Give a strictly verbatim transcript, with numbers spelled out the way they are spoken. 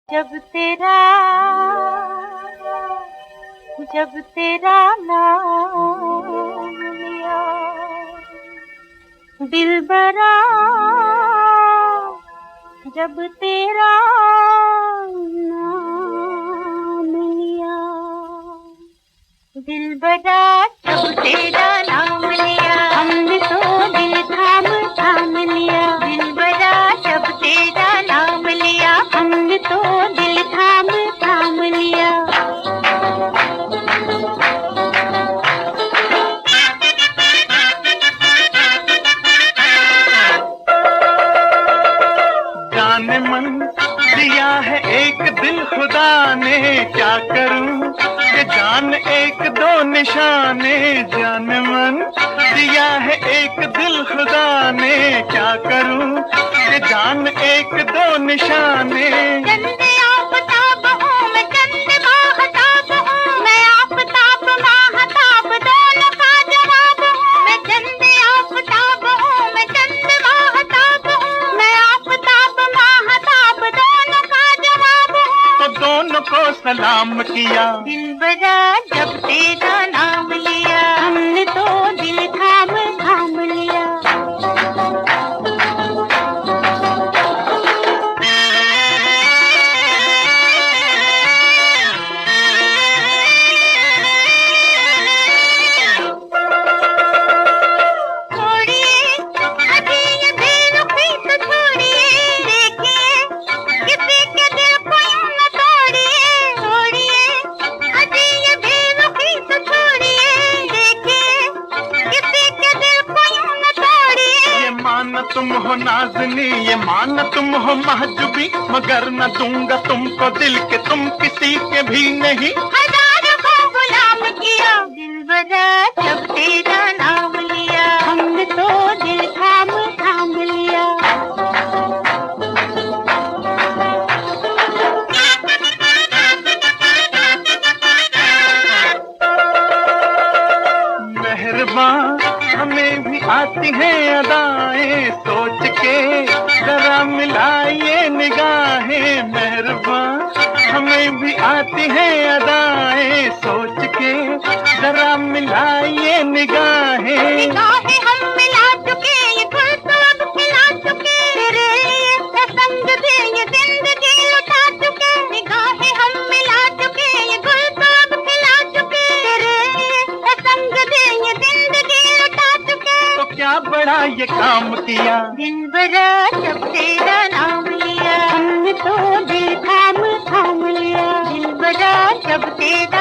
जब तेरा जब तेरा नाम लिया दिलबरा, जब तेरा नाम लिया दिलबरा, जब तेरा नाम लिया हमने तो दिल थाम थाम लिया। दिलबरा जब तेरा नाम लिया हमने तो दिल थाम थाम लिया। जाने मन दिया है एक दिल खुदा ने, क्या करूं कि जान एक दो निशाने। जाने मन दिया है एक दिल खुदा ने, क्या करूं कि जान एक दो निशाने। चंदे आफताब हूँ मैं, चंदे माहताब हूँ मैं, आफताब माहताब दोनों का जवाब हूँ मैं। चंदे आफताब हूँ मैं, चंदे माहताब हूँ मैं, आफताब माहताब दोनों का जवाब हूँ। तो दोनों को सलाम किया। दिलबरा जब तेरा नाम लिया हमने तो दिल थाम थाम लिया। तुम हो नाज़नी ये मान तुम हो महजूबी, मगर न दूंगा तुमको दिल के तुम किसी के भी नहीं। हजारों को गुलाम किया दिलबरा जब तेरा नाम लिया हमने तो दिल थाम थाम लिया। मेहरबान हमें भी आती है अदाएं, सोच के जरा मिलाइए निगाहें। मेहरबान हमें भी आती है अदाएं, सोच के जरा मिलाइए निगाहें। निगाहें हम मिला चुके ये गुल तो अब खिला चुके, तेरे लिए संग दे ये जिंदगी लुटा चुके। निगाहें हम मिला चुके ये गुल तो अब खिला चुके, तेरे लिए संग दे ये जिंदगी लुटा चुके। तो क्या बड़ा ये काम किया दिलबरा जब तेरा नाम लिया हमने तो दिल थाम थाम लिया। दिलबरा जब तेरा